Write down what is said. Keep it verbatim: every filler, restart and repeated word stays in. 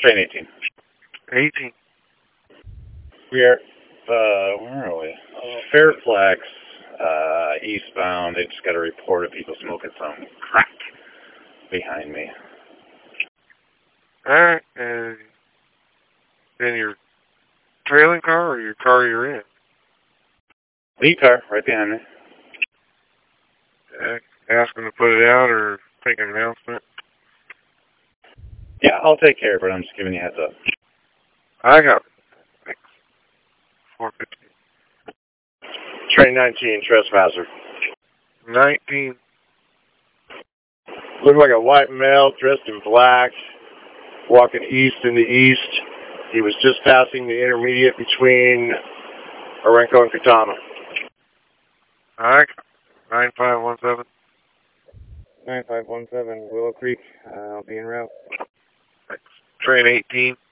Train eighteen. eighteen. We are, uh, where are we? Uh, Fairfax, uh, eastbound. They just got a report of people smoking some crack behind me. Alright, and then your trailing car or your car you're in? Lead car, right behind me. Uh, ask them to put it out or make an announcement? Yeah, I'll take care of it. I'm just giving you a heads up. I got thanks. four fifty. Train nineteen, trespasser. nineteen. Looked like a white male dressed in black, walking east in the east. He was just passing the intermediate between Orenco and Katana. Alright, nine five one seven. nine five one seven, Willow Creek. Uh, I'll be en route. Train eighteen.